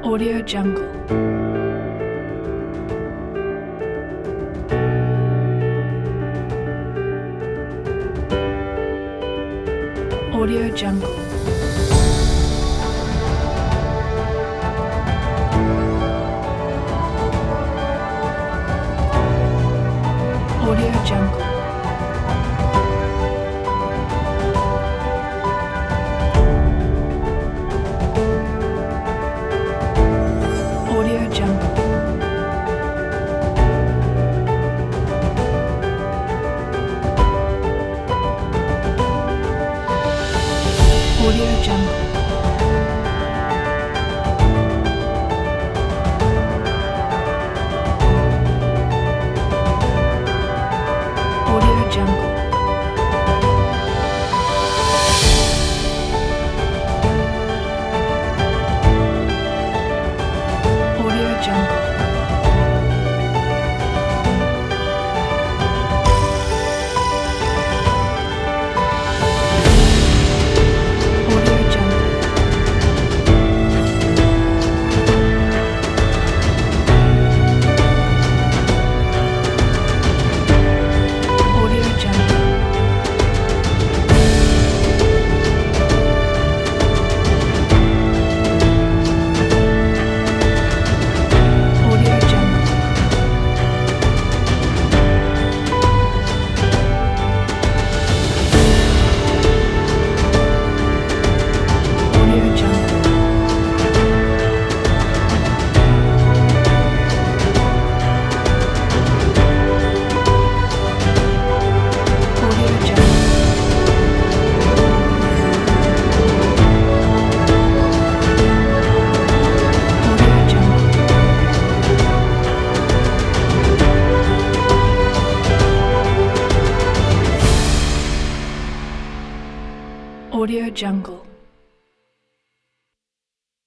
Audio Jungle. Audio Jungle. Audio Jungle. Audio Jungle. Audio Jungle. Audio Jungle. Audio Jungle. Audio Jungle. Audio Jungle. Audio Jungle. Audio Jungle. Audio Jungle. Audio Jungle. Audio Jungle.